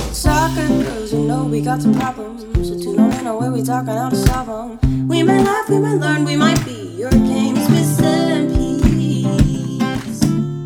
Soccer girls, you know we got some problems. So tune in on where we talking how to solve them. We might laugh, we might learn, we might be your game's missing piece.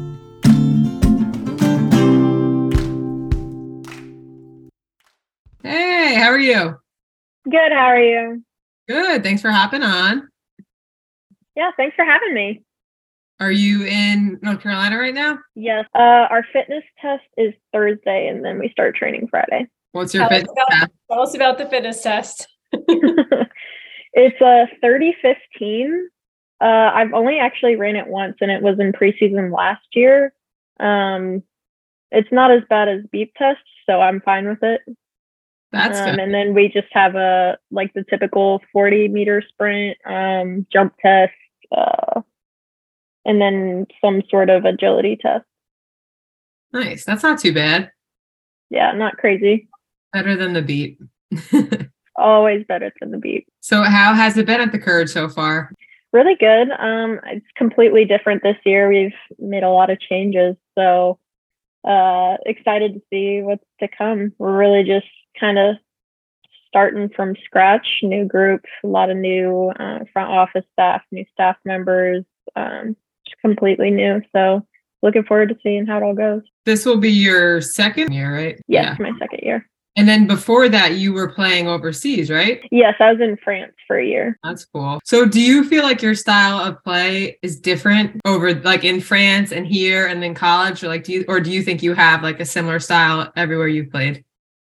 Hey, how are you? Good, how are you? Good. Thanks for hopping on. Yeah, thanks for having me. Are you in North Carolina right now? Yes, our fitness test is Thursday, and then we start training Friday. What's your fitness test? Tell us about the fitness test. It's a 30-15. I've only actually ran it once, and it was in preseason last year. It's not as bad as beep test, so I'm fine with it. That's good. And then we just have the typical 40-meter sprint, jump test, and then some sort of agility test. Nice. That's not too bad. Yeah, not crazy. Better than the beep. Always better than the beep. So how has it been at the Courage so far? Really good. It's completely different this year. We've made a lot of changes, so excited to see what's to come. We're really just kind of starting from scratch, new group, a lot of new front office staff, new staff members, just completely new. So looking forward to seeing how it all goes. This will be your second year, right? Yes, my second year. And then before that, you were playing overseas, right? Yes, I was in France for a year. That's cool. So do you feel like your style of play is different over like in France and here and then college? Or like do you think you have like a similar style everywhere you've played?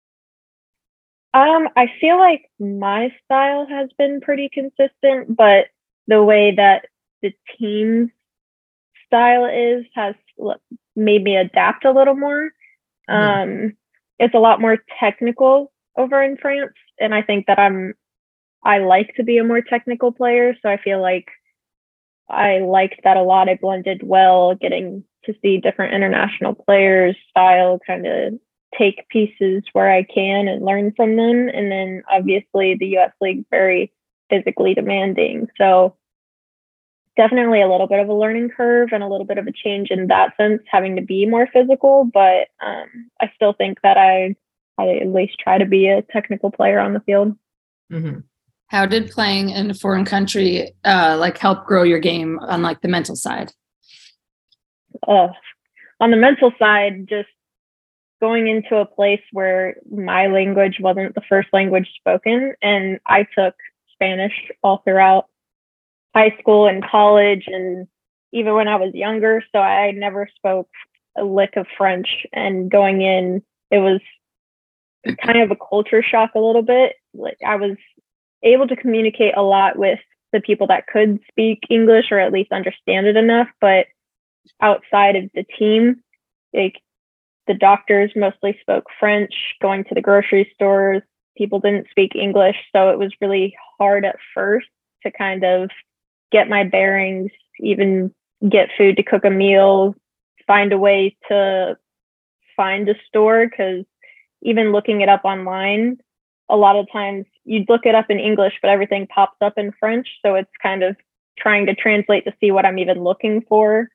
I feel like my style has been pretty consistent, but the way that the team's style has made me adapt a little more. It's a lot more technical over in France, and I think that I like to be a more technical player, so I feel like I liked that a lot. I blended well, getting to see different international players' style, kind of take pieces where I can and learn from them. And then obviously the US League very physically demanding, so definitely a little bit of a learning curve and a little bit of a change in that sense, having to be more physical. But I still think that I at least try to be a technical player on the field. Mm-hmm. How did playing in a foreign country help grow your game on like the mental side? On the mental side, just going into a place where my language wasn't the first language spoken, and I took Spanish all throughout high school and college, and even when I was younger, so I never spoke a lick of French. And going in, it was kind of a culture shock a little bit. Like, I was able to communicate a lot with the people that could speak English or at least understand it enough, but outside of the team, like, the doctors mostly spoke French. Going to the grocery stores, people didn't speak English, so it was really hard at first to kind of get my bearings, even get food to cook a meal, find a way to find a store, because even looking it up online, a lot of times you'd look it up in English, but everything pops up in French. So it's kind of trying to translate to see what I'm even looking for.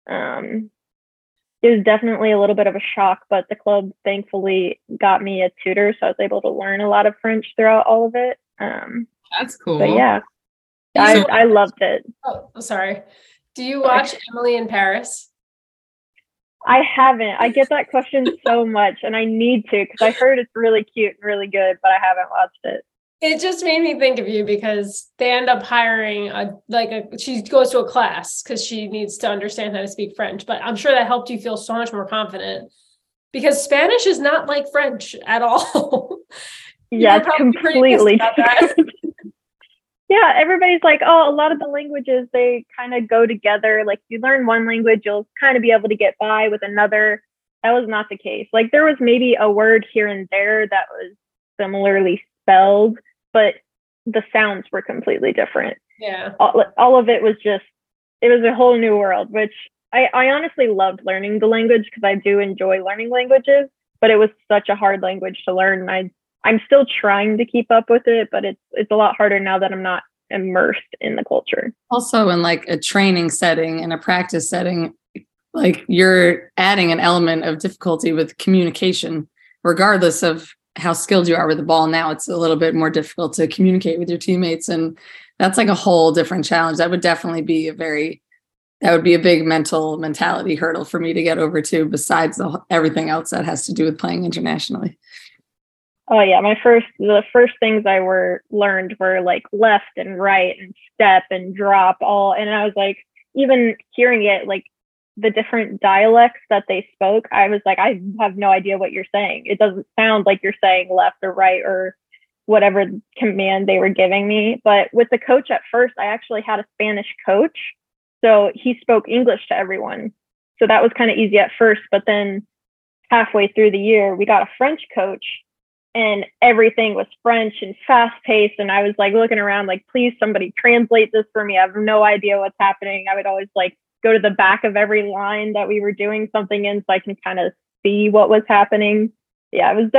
It was definitely a little bit of a shock, but the club thankfully got me a tutor, so I was able to learn a lot of French throughout all of it. That's cool. But yeah, I loved it. Oh, sorry. Do you watch Emily in Paris? I haven't. I get that question so much, and I need to, because I heard it's really cute and really good, but I haven't watched it. It just made me think of you because they end up hiring she goes to a class because she needs to understand how to speak French. But I'm sure that helped you feel so much more confident, because Spanish is not like French at all. Yeah, it's completely different. Yeah, everybody's like, oh, a lot of the languages, they kind of go together. Like, you learn one language, you'll kind of be able to get by with another. That was not the case. Like, there was maybe a word here and there that was similarly spelled, but the sounds were completely different. Yeah. All of it was it was a whole new world, which I honestly loved learning the language, because I do enjoy learning languages, but it was such a hard language to learn. And I'm still trying to keep up with it, but it's a lot harder now that I'm not immersed in the culture. Also, in like a training setting and a practice setting, like, you're adding an element of difficulty with communication regardless of how skilled you are with the ball, now it's a little bit more difficult to communicate with your teammates. And that's like a whole different challenge. That would definitely be that would be a big mentality hurdle for me to get over too, besides everything else that has to do with playing internationally. Oh yeah, the first things I learned were like left and right and step and drop all, and I was like, even hearing it, like the different dialects that they spoke, I was like, I have no idea what you're saying. It doesn't sound like you're saying left or right or whatever command they were giving me. But with the coach at first, I actually had a Spanish coach, so he spoke English to everyone. So that was kind of easy at first, but then halfway through the year, we got a French coach, and everything was French and fast paced. And I was like looking around like, please somebody translate this for me. I have no idea what's happening. I would always like go to the back of every line that we were doing something in so I can kind of see what was happening. Yeah, it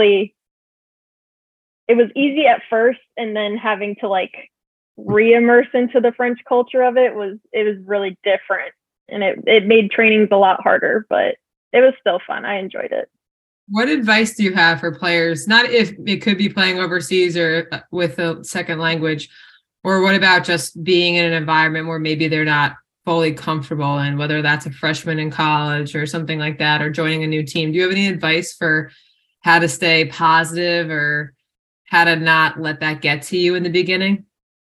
was easy at first, and then having to like re-immerse into the French culture of it was really different, and it made trainings a lot harder, but it was still fun. I enjoyed it. What advice do you have for players, not if it could be playing overseas or with a second language, or what about just being in an environment where maybe they're not fully comfortable in, whether that's a freshman in college or something like that, or joining a new team? Do you have any advice for how to stay positive or how to not let that get to you in the beginning?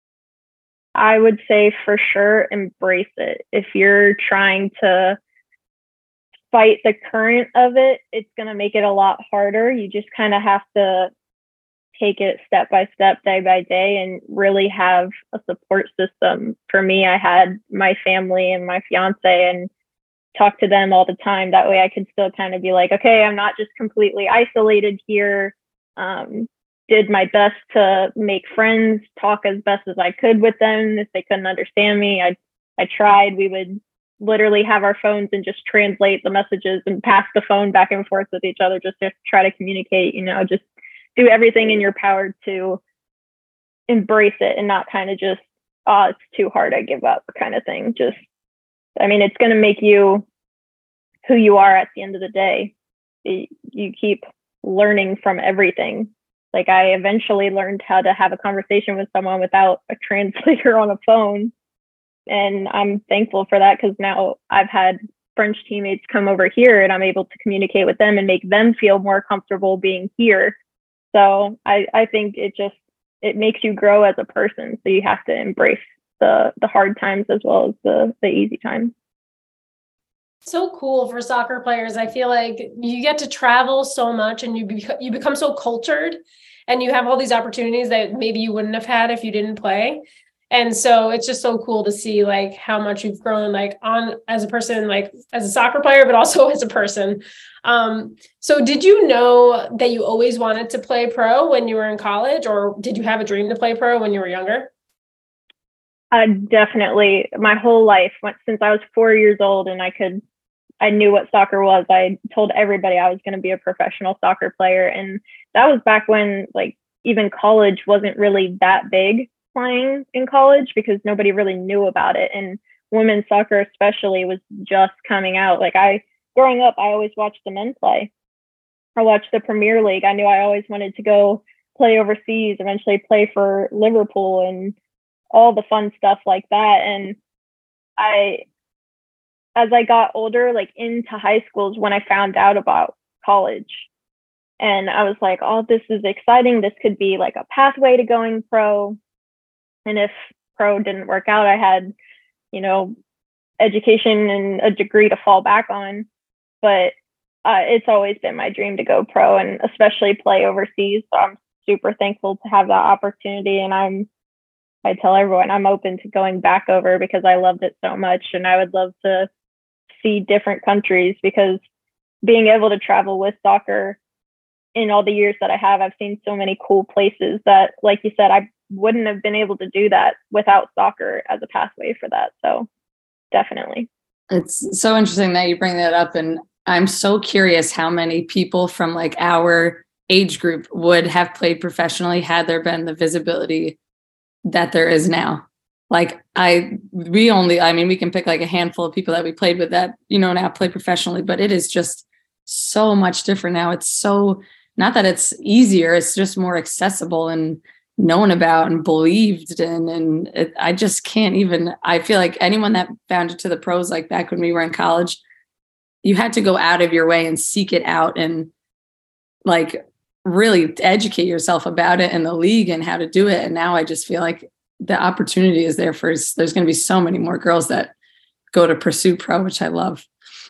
I would say for sure, embrace it. If you're trying to fight the current of it, it's going to make it a lot harder. You just kind of have to take it step by step, day by day, and really have a support system. For me, I had my family and my fiance and talk to them all the time. That way I could still kind of be like, okay, I'm not just completely isolated here. Did my best to make friends, talk as best as I could with them. If they couldn't understand me, I tried. We would literally have our phones and just translate the messages and pass the phone back and forth with each other just to try to communicate, just do everything in your power to embrace it and not kind of just, oh, it's too hard, I give up kind of thing. It's going to make you who you are at the end of the day. You keep learning from everything. Like I eventually learned how to have a conversation with someone without a translator on a phone. And I'm thankful for that, because now I've had French teammates come over here and I'm able to communicate with them and make them feel more comfortable being here. So I think it makes you grow as a person. So you have to embrace the hard times as well as the easy times. So cool for soccer players. I feel like you get to travel so much and you become so cultured, and you have all these opportunities that maybe you wouldn't have had if you didn't play. And so it's just so cool to see like how much you've grown like on as a person, like as a soccer player, but also as a person. So did you know that you always wanted to play pro when you were in college, or did you have a dream to play pro when you were younger? Definitely. My whole life, since I was 4 years old and I knew what soccer was, I told everybody I was going to be a professional soccer player. And that was back when like even college wasn't really that big, playing in college, because nobody really knew about it. And women's soccer especially was just coming out. Like growing up, I always watched the men play. I watched the Premier League. I knew I always wanted to go play overseas, eventually play for Liverpool and all the fun stuff like that. And as I got older, like into high schools, when I found out about college, and I was like, oh, this is exciting. This could be like a pathway to going pro. And if pro didn't work out, I had, education and a degree to fall back on. But it's always been my dream to go pro, and especially play overseas. So I'm super thankful to have that opportunity. And I tell everyone I'm open to going back over, because I loved it so much. And I would love to see different countries, because being able to travel with soccer in all the years that I have, I've seen so many cool places that, like you said, I wouldn't have been able to do that without soccer as a pathway for that. So definitely. It's so interesting that you bring that up. And I'm so curious how many people from like our age group would have played professionally had there been the visibility that there is now. Like we can pick like a handful of people that we played with that, now play professionally, but it is just so much different now. It's so, not that it's easier, it's just more accessible and known about and believed in. And I just can't even, I feel like anyone that found it to the pros, like back when we were in college, you had to go out of your way and seek it out and like really educate yourself about it in the league and how to do it. And now I just feel like the opportunity is there there's going to be so many more girls that go to pursue pro, which I love.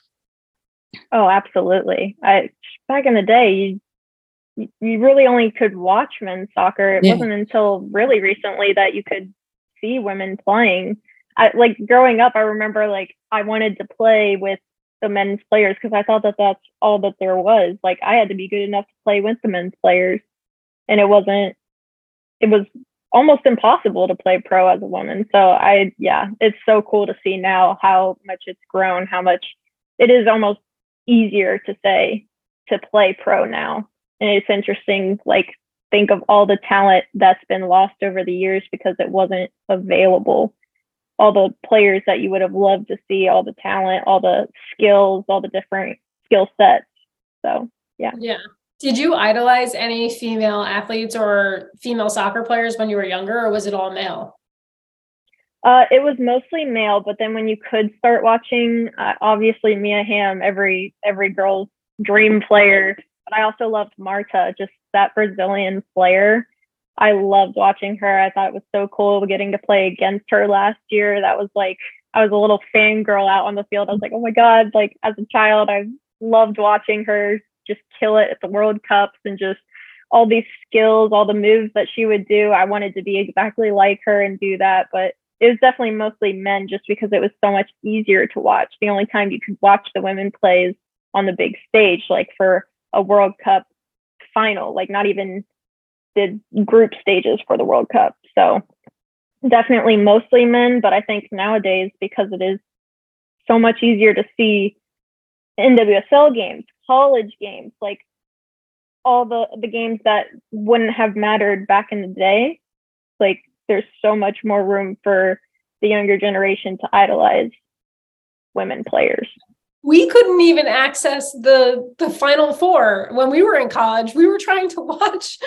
Oh, absolutely. Back in the day, you really only could watch men's soccer. It wasn't until really recently that you could see women playing. Like growing up, I remember like I wanted to play with the men's players because I thought that that's all that there was. Like I had to be good enough to play with the men's players, and it was almost impossible to play pro as a woman. So it's so cool to see now how much it's grown, how much it is almost easier to say to play pro now. And it's interesting, like think of all the talent that's been lost over the years because it wasn't available. All the players that you would have loved to see, all the talent, all the skills, all the different skill sets. So, yeah. Yeah. Did you idolize any female athletes or female soccer players when you were younger, or was it all male? It was mostly male, but then when you could start watching, obviously Mia Hamm, every girl's dream player. But I also loved Marta, just that Brazilian player. I loved watching her. I thought it was so cool getting to play against her last year. That was like, I was a little fangirl out on the field. I was like, oh my God, like as a child, I loved watching her just kill it at the World Cups and just all these skills, all the moves that she would do. I wanted to be exactly like her and do that. But it was definitely mostly men just because it was so much easier to watch. The only time you could watch the women play is on the big stage, like for a World Cup final, like not even the group stages for the World Cup. So definitely mostly men, but I think nowadays, because it is so much easier to see NWSL games, college games, like all the games that wouldn't have mattered back in the day, like there's so much more room for the younger generation to idolize women players. We couldn't even access the Final Four when we were in college. We were trying to watch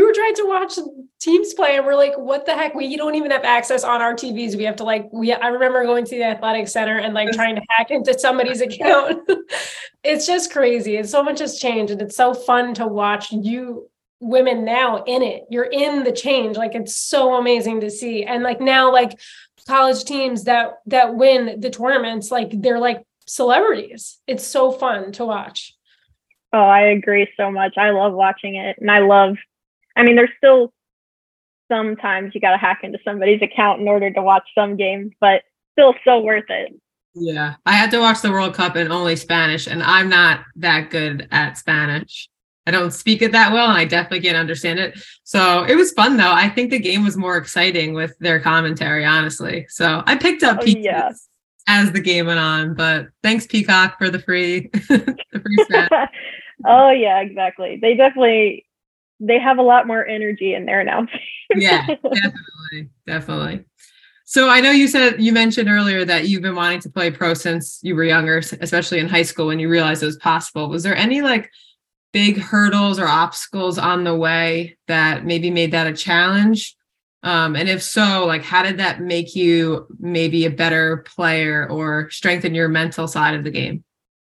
teams play, and we're like, what the heck? We don't even have access on our TVs. We have to I remember going to the athletic center and like trying to hack into somebody's account. It's just crazy. And so much has changed, and it's so fun to watch you women now in it. You're in the change. Like it's so amazing to see. And like now, like college teams that win the tournaments, like they're like celebrities. It's so fun to watch. Oh, I agree so much. I love watching it. And there's still sometimes you got to hack into somebody's account in order to watch some games, but still so worth it. Yeah. I had to watch the World Cup in only Spanish, and I'm not that good at Spanish. I don't speak it that well, and I definitely can't understand it. So it was fun, though. I think the game was more exciting with their commentary, honestly. So I picked up pieces as the game went on, but thanks Peacock for the free stat. Oh yeah, exactly. They have a lot more energy in there now. Yeah, definitely. So I know you mentioned earlier that you've been wanting to play pro since you were younger, especially in high school when you realized it was possible. Was there any like big hurdles or obstacles on the way that maybe made that a challenge? And if so, like, how did that make you maybe a better player or strengthen your mental side of the game?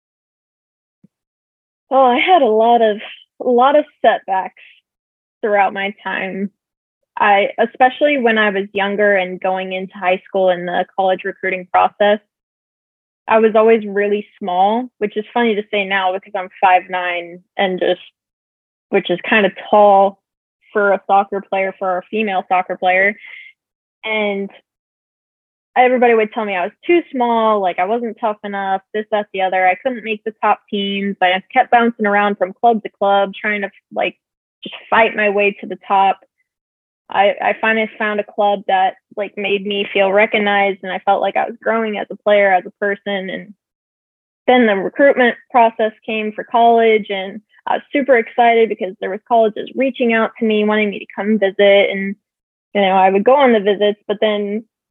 Oh, I had a lot of setbacks throughout my time. Especially when I was younger and going into high school and the college recruiting process, I was always really small, which is funny to say now because I'm 5'9" and which is kind of tall for a soccer player, for a female soccer player. And everybody would tell me I was too small, like I wasn't tough enough, this, that, the other. I couldn't make the top teams. I kept bouncing around from club to club, trying to like just fight my way to the top. I finally found a club that like made me feel recognized, and I felt like I was growing as a player, as a person. And then the recruitment process came for college, and I was super excited because there was colleges reaching out to me, wanting me to come visit. And, I would go on the visits, but then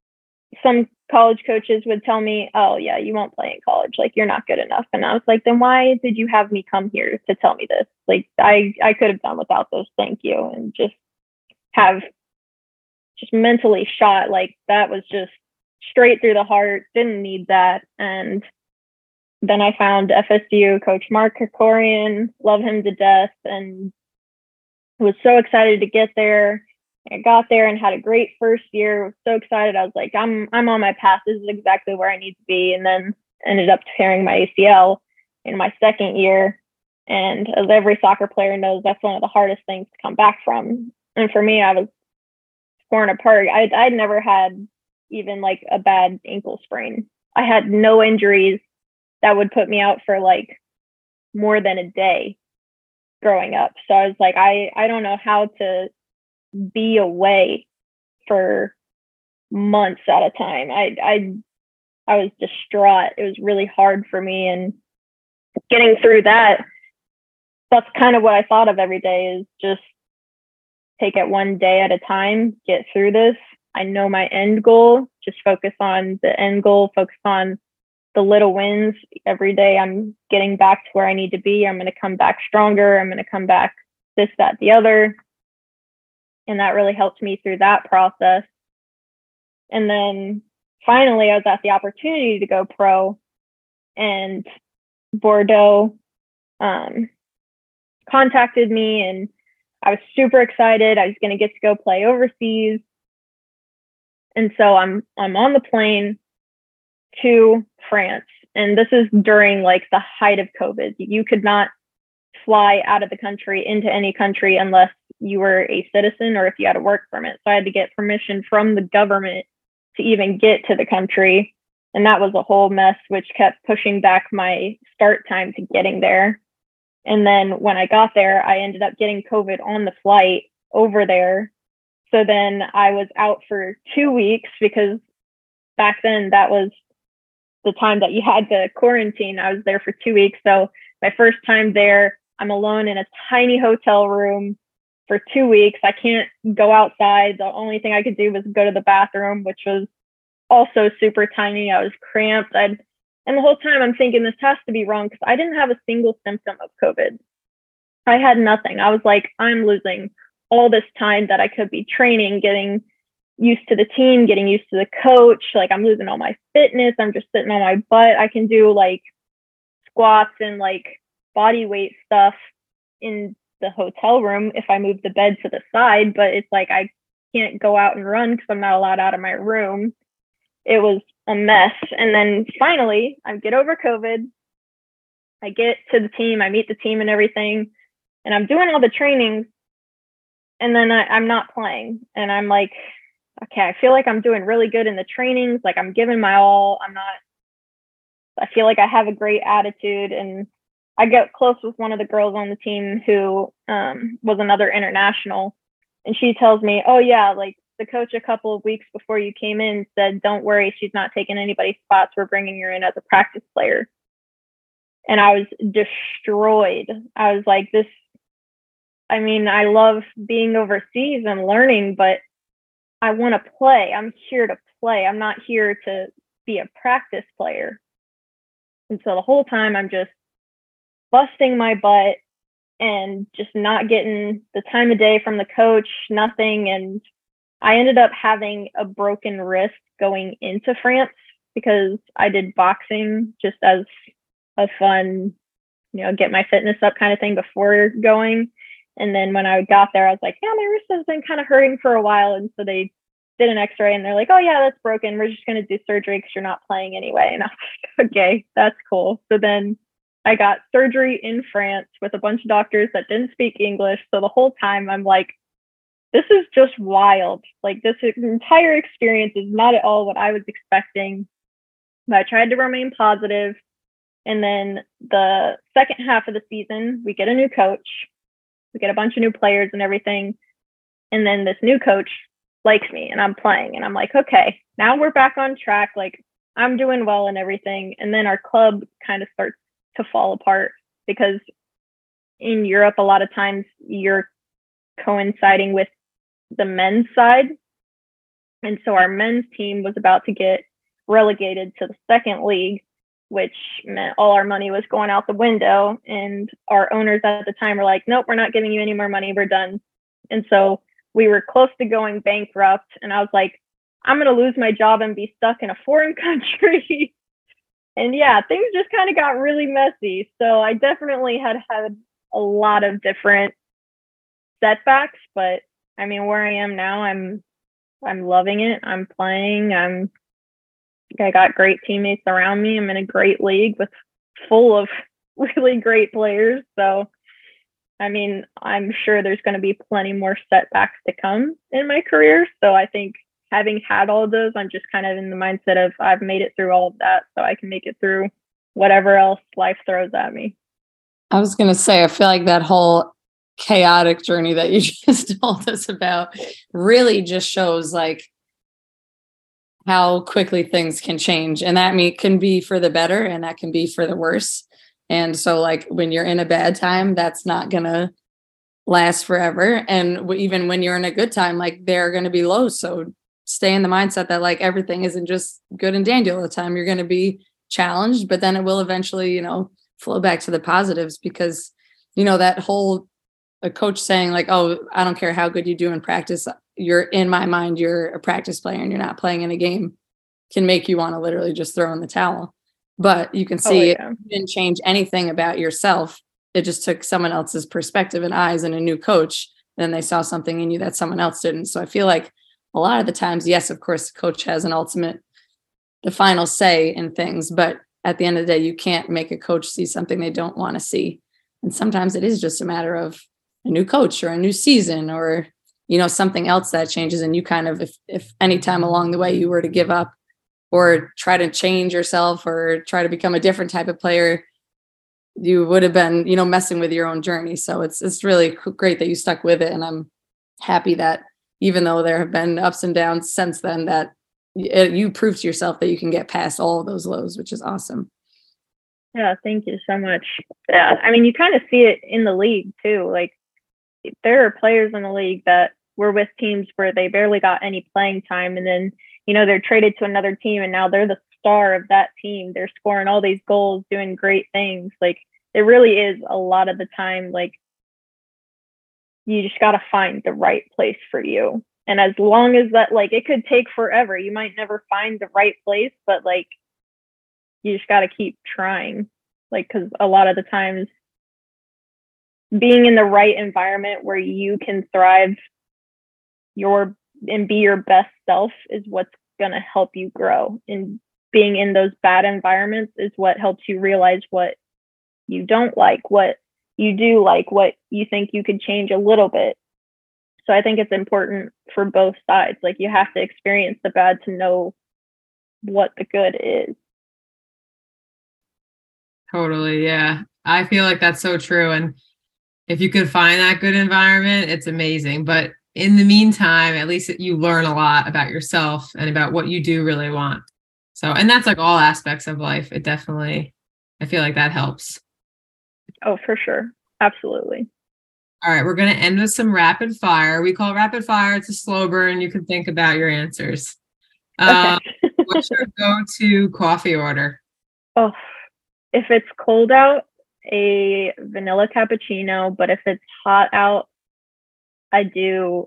some college coaches would tell me, oh yeah, you won't play in college, like you're not good enough. And I was like, then why did you have me come here to tell me this? Like I could have done without this, thank you. And have just mentally shot, like that was just straight through the heart, didn't need that. And then I found FSU coach Mark Krikorian, love him to death, and was so excited to get there. I got there and had a great first year. Was so excited. I was like, I'm on my path. This is exactly where I need to be. And then ended up tearing my ACL in my second year. And as every soccer player knows, that's one of the hardest things to come back from. And for me, I was torn apart. I'd never had even like a bad ankle sprain. I had no injuries that would put me out for like more than a day growing up. So I was like, I don't know how to be away for months at a time. I was distraught. It was really hard for me, and getting through that, that's kind of what I thought of every day, is just take it one day at a time, get through this. I know my end goal, just focus on the end goal, focus on the little wins. Every day I'm getting back to where I need to be. I'm going to come back stronger. I'm going to come back this, that, the other. And that really helped me through that process. And then finally, I was at the opportunity to go pro, and Bordeaux contacted me, and I was super excited. I was going to get to go play overseas. And so I'm on the plane to France. And this is during like the height of COVID. You could not fly out of the country into any country unless you were a citizen or if you had a work permit. So I had to get permission from the government to even get to the country. And that was a whole mess, which kept pushing back my start time to getting there. And then when I got there, I ended up getting COVID on the flight over there. So then I was out for 2 weeks, because back then that was the time that you had to quarantine. I was there for 2 weeks. So my first time there, I'm alone in a tiny hotel room for 2 weeks. I can't go outside. The only thing I could do was go to the bathroom, which was also super tiny. I was cramped. And the whole time I'm thinking this has to be wrong, because I didn't have a single symptom of COVID. I had nothing. I was like, I'm losing all this time that I could be training, getting used to the team, getting used to the coach. Like, I'm losing all my fitness. I'm just sitting on my butt. I can do like squats and like body weight stuff in the hotel room if I move the bed to the side, but it's like I can't go out and run because I'm not allowed out of my room. It was a mess. And then finally I get over COVID. I get to the team, I meet the team and everything, and I'm doing all the trainings, and then I'm not playing. And I'm like, okay, I feel like I'm doing really good in the trainings. Like, I'm giving my all. I feel like I have a great attitude. And I get close with one of the girls on the team who was another international. And she tells me, oh yeah, like the coach a couple of weeks before you came in said, don't worry, she's not taking anybody's spots. We're bringing her in as a practice player. And I was destroyed. I was like, I love being overseas and learning, but I want to play. I'm here to play. I'm not here to be a practice player. And so the whole time I'm just busting my butt and just not getting the time of day from the coach, nothing. And I ended up having a broken wrist going into France, because I did boxing just as a fun, get my fitness up kind of thing before going. And then when I got there, I was like, yeah, my wrist has been kind of hurting for a while. And so they did an x-ray and they're like, oh yeah, that's broken. We're just going to do surgery because you're not playing anyway. And I was like, okay, that's cool. So then I got surgery in France with a bunch of doctors that didn't speak English. So the whole time I'm like, this is just wild. Like, this entire experience is not at all what I was expecting. But I tried to remain positive. And then the second half of the season, we get a new coach. We get a bunch of new players and everything. And then this new coach likes me and I'm playing. And I'm like, okay, now we're back on track. Like, I'm doing well and everything. And then our club kind of starts to fall apart, because in Europe, a lot of times you're coinciding with the men's side. And so our men's team was about to get relegated to the second league, which meant all our money was going out the window. And our owners at the time were like, nope, we're not giving you any more money. We're done. And so we were close to going bankrupt. And I was like, I'm going to lose my job and be stuck in a foreign country. And yeah, things just kind of got really messy. So I definitely had a lot of different setbacks, but I mean, where I am now, I'm loving it. I'm playing. I got great teammates around me. I'm in a great league full of really great players. So, I mean, I'm sure there's going to be plenty more setbacks to come in my career. So I think having had all of those, I'm just kind of in the mindset of I've made it through all of that, so I can make it through whatever else life throws at me. I was going to say, I feel like that whole chaotic journey that you just told us about really just shows like how quickly things can change, and that can be for the better and that can be for the worse. And so like when you're in a bad time, that's not going to last forever. And even when you're in a good time, like there are going to be lows. So stay in the mindset that like everything isn't just good and dandy all the time. You're going to be challenged, but then it will eventually, flow back to the positives, because, that whole a coach saying like, oh, I don't care how good you do in practice, you're in my mind, you're a practice player and you're not playing in a game, can make you want to literally just throw in the towel. But you can see it didn't change anything about yourself. It just took someone else's perspective and eyes and a new coach. Then they saw something in you that someone else didn't. So I feel like a lot of the times, yes, of course, the coach has the final say in things, but at the end of the day, you can't make a coach see something they don't want to see. And sometimes it is just a matter of a new coach or a new season or, something else that changes. And you kind of, if any time along the way you were to give up or try to change yourself or try to become a different type of player, you would have been, messing with your own journey. So it's really great that you stuck with it. And I'm happy that even though there have been ups and downs since then, that you proved to yourself that you can get past all of those lows, which is awesome. Yeah, thank you so much. Yeah, I mean, you kind of see it in the league too. Like there are players in the league that were with teams where they barely got any playing time. And then, they're traded to another team and now they're the star of that team. They're scoring all these goals, doing great things. Like it really is a lot of the time, like you just got to find the right place for you. And as long as that, like, it could take forever. You might never find the right place, but like, you just got to keep trying. Like, because a lot of the times being in the right environment where you can thrive and be your best self is what's going to help you grow. And being in those bad environments is what helps you realize what you don't like, what you do like, what you think you could change a little bit. So I think it's important for both sides. Like you have to experience the bad to know what the good is. Totally. Yeah. I feel like that's so true. And if you could find that good environment, it's amazing. But in the meantime, at least you learn a lot about yourself and about what you do really want. So, and that's like all aspects of life. It definitely, I feel like that helps. Oh, for sure. Absolutely. All right. We're going to end with some rapid fire. We call rapid fire. It's a slow burn. You can think about your answers. Okay. What's your go-to coffee order? Oh, if it's cold out, a vanilla cappuccino, but if it's hot out, I do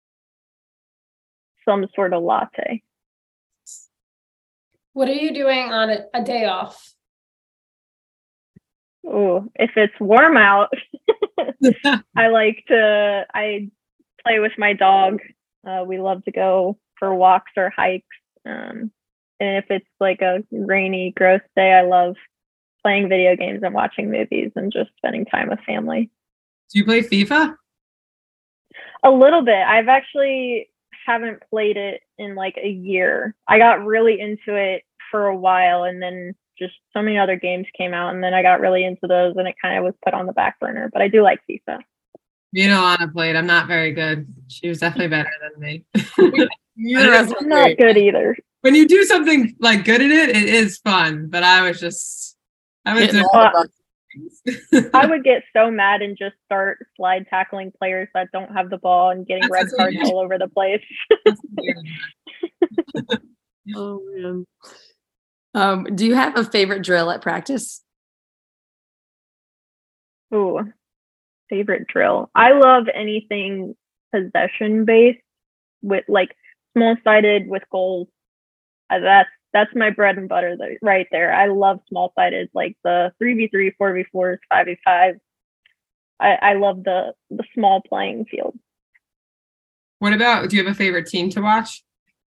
some sort of latte. What are you doing on a day off? Oh, if it's warm out, I play with my dog. We love to go for walks or hikes. And if it's like a rainy, gross day, I love playing video games and watching movies and just spending time with family. Do you play FIFA? A little bit. I've actually haven't played it in like a year. I got really into it for a while and then just so many other games came out and then I got really into those and it kind of was put on the back burner, but I do like FIFA. Me and Alana played. I'm not very good. She was definitely better than me. I'm not good either. When you do something like good at it, it is fun, but I would get so mad and just start slide tackling players that don't have the ball and getting red cards all over the place. Oh man. Do you have a favorite drill at practice? Ooh, favorite drill. I love anything possession based with like small sided with goals. That's my bread and butter right there. I love small sided, like the 3v3, 4v4s, 5v5. I love the small playing field. What about, do you have a favorite team to watch?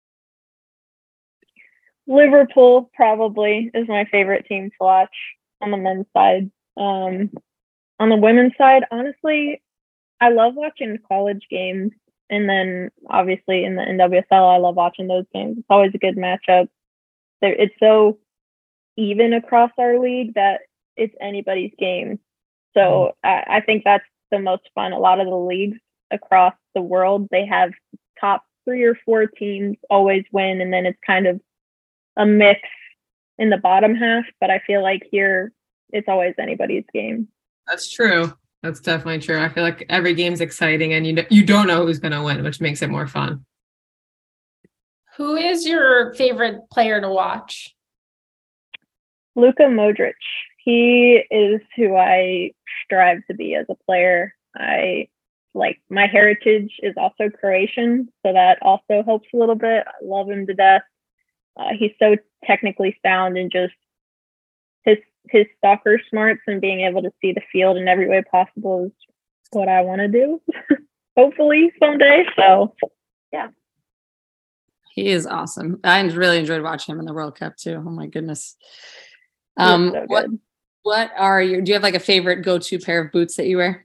Liverpool probably is my favorite team to watch on the men's side. On the women's side, honestly, I love watching college games. And then obviously in the NWSL, I love watching those games. It's always a good matchup. It's so even across our league that it's anybody's game. So I think that's the most fun. A lot of the leagues across the world, they have top 3 or 4 teams always win. And then it's kind of a mix in the bottom half. But I feel like here it's always anybody's game. That's true. That's definitely true. I feel like every game's exciting and you don't know who's going to win, which makes it more fun. Who is your favorite player to watch? Luka Modric. He is who I strive to be as a player. I like my heritage is also Croatian, so that also helps a little bit. I love him to death. He's so technically sound and just his soccer smarts and being able to see the field in every way possible is what I want to do. Hopefully someday. So yeah. He is awesome. I really enjoyed watching him in the World Cup too. Oh my goodness. So What are do you have like a favorite go-to pair of boots that you wear?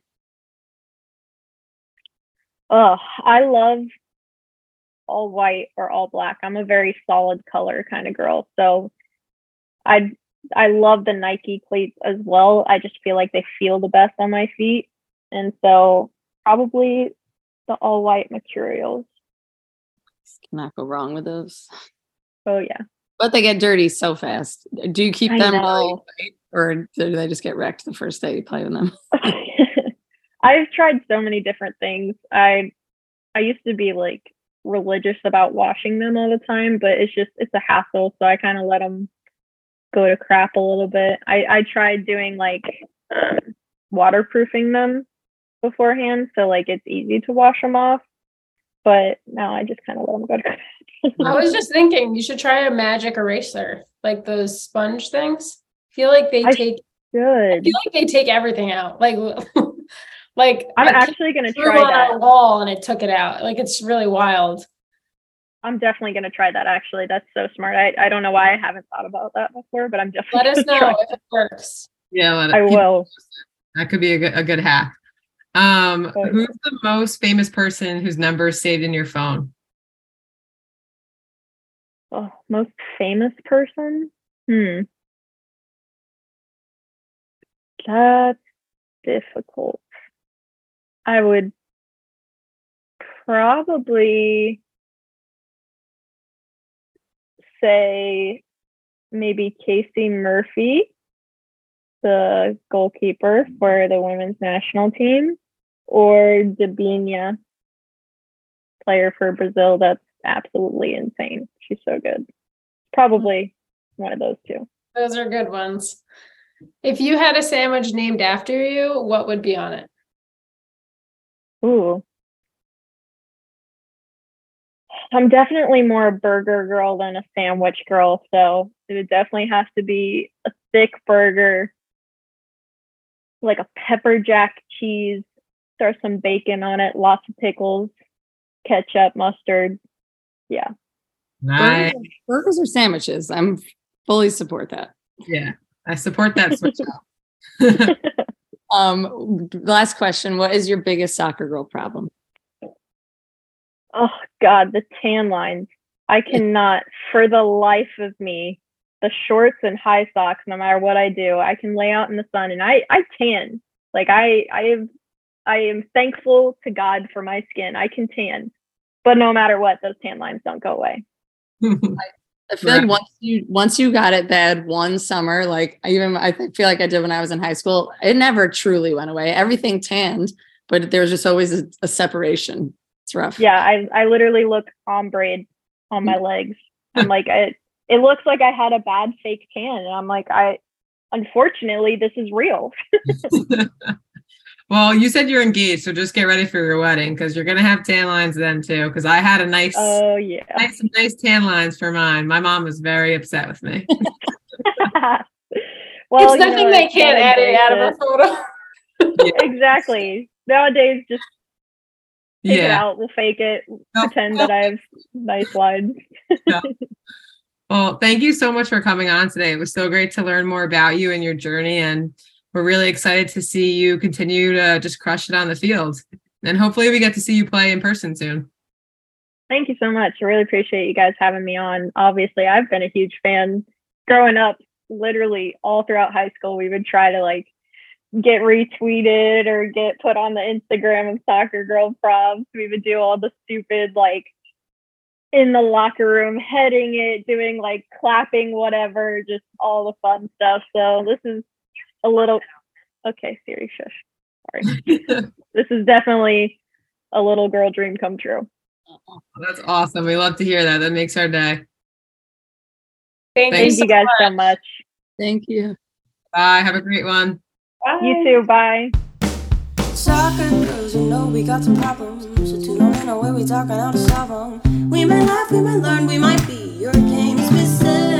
Oh, I love all white or all black. I'm a very solid color kind of girl. So I love the Nike cleats as well. I just feel like they feel the best on my feet. And so probably the all white materials. Cannot go wrong with those. Oh yeah. But they get dirty so fast. Do you keep them really know. white, or do they just get wrecked the first day you play with them? I've tried so many different things. I used to be like religious about washing them all the time, but it's a hassle. So I kind of let them go to crap a little bit. I tried doing like waterproofing them beforehand, so like it's easy to wash them off. But now I just kind of let them go to crap. I was just thinking you should try a magic eraser, like those sponge things. I feel like they take everything out. Like I'm actually gonna try that. On a wall and it took it out. Like it's really wild. I'm definitely gonna try that. Actually, that's so smart. I don't know why I haven't thought about that before, but I'm definitely. Let us know if it works. Yeah, I will. That could be a good hack. Who's the most famous person whose number is saved in your phone? Oh, most famous person? That's difficult. I would probably say maybe Casey Murphy, the goalkeeper for the women's national team, or Debinha, player for Brazil. That's absolutely insane. She's so good. Probably one of those two. Those are good ones. If you had a sandwich named after you, what would be on it? Ooh. I'm definitely more a burger girl than a sandwich girl, so it would definitely have to be a thick burger, like a pepper jack cheese, throw some bacon on it, lots of pickles, ketchup, mustard. Yeah. Nice. Burgers or sandwiches? I'm fully support that. Yeah, I support that switch up. Last question. What is your biggest soccer girl problem? Oh God, the tan lines. I cannot, for the life of me, the shorts and high socks, no matter what I do, I can lay out in the sun and I tan. Like I am thankful to God for my skin. I can tan, but no matter what, those tan lines don't go away. I feel like once you got it bad one summer, like I feel like I did when I was in high school, it never truly went away. Everything tanned, but there was just always a separation. It's rough. Yeah, I literally look ombre on my legs. I'm like, it looks like I had a bad fake tan. And I'm like, unfortunately, this is real. Well, you said you're engaged, so just get ready for your wedding because you're gonna have tan lines then too. Because I had a nice tan lines for mine. My mom was very upset with me. Well, it's nothing they can't edit out of a photo. Yeah. Exactly. Nowadays, just take it out. We'll fake it. Pretend that I have nice lines. Yeah. Well, thank you so much for coming on today. It was so great to learn more about you and your journey, and we're really excited to see you continue to just crush it on the field. And hopefully we get to see you play in person soon. Thank you so much. I really appreciate you guys having me on. Obviously, I've been a huge fan growing up. Literally all throughout high school, we would try to like get retweeted or get put on the Instagram of Soccer Girl props. We would do all the stupid, like in the locker room, heading it, doing like clapping, whatever, just all the fun stuff. So this is a little, okay, Siri, shush. Sorry. This is definitely a little girl dream come true. That's awesome. We love to hear that. That makes our day. Thank you guys so much. Thank you. Bye. Have a great one. Bye. You too. Bye. Soccer girls, you know we got some problems, so tune on in, away we talking how to solve them. We may laugh, we may learn, we might be your game specific.